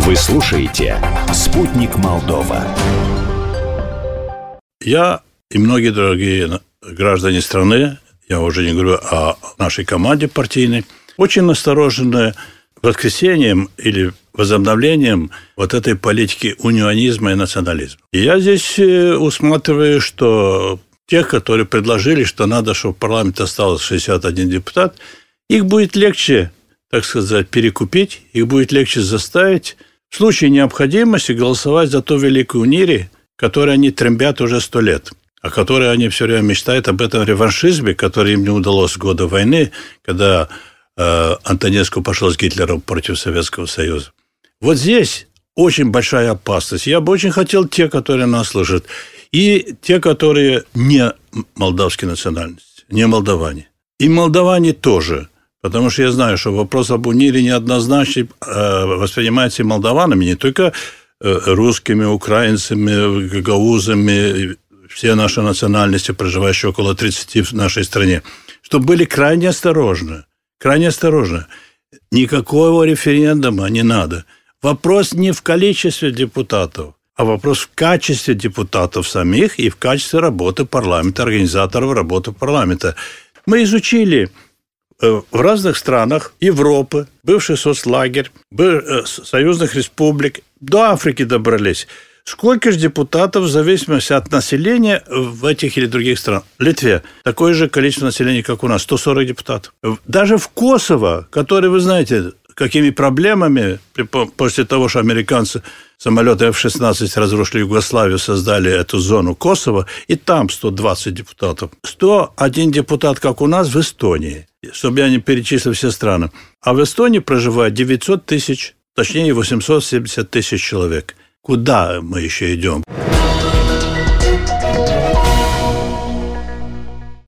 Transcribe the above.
Вы слушаете «Спутник Молдова». Я и многие другие граждане страны, я уже не говорю о нашей команде партийной, очень насторожены воскресением или возобновлением вот этой политики унионизма и национализма. И я здесь усматриваю, что тех, которые предложили, что надо, чтобы в парламенте осталось 61 депутат, их будет легче, так сказать, перекупить, их будет легче заставить в случае необходимости голосовать за ту великую унири, которой они трембят уже 100 лет, о которой они все время мечтают, об этом реваншизме, который им не удалось в годы войны, когда Антонеску пошел с Гитлером против Советского Союза. Вот здесь очень большая опасность. Я бы очень хотел те, которые нас слышат, и те, которые не молдавской национальности, не молдаване. И молдаване тоже. Потому что я знаю, что вопрос об унире неоднозначно воспринимается и молдаванами, не только русскими, украинцами, гагаузами, все наши национальности, проживающие около 30 в нашей стране, что были крайне осторожны. Крайне осторожны. Никакого референдума не надо. Вопрос не в количестве депутатов, а вопрос в качестве депутатов самих и в качестве работы парламента, организаторов работы парламента. Мы изучили в разных странах Европы, бывший соцлагерь, союзных республик, до Африки добрались. Сколько же депутатов в зависимости от населения в этих или других странах? В Литве такое же количество населения, как у нас, 140 депутатов. Даже в Косово, который, вы знаете, какими проблемами после того, что американцы самолеты F-16 разрушили Югославию, создали эту зону Косово, и там 120 депутатов. 101 депутат, как у нас, в Эстонии, чтобы я не перечислил все страны. А в Эстонии проживает 900 тысяч, точнее 870 тысяч человек. Куда мы еще идем?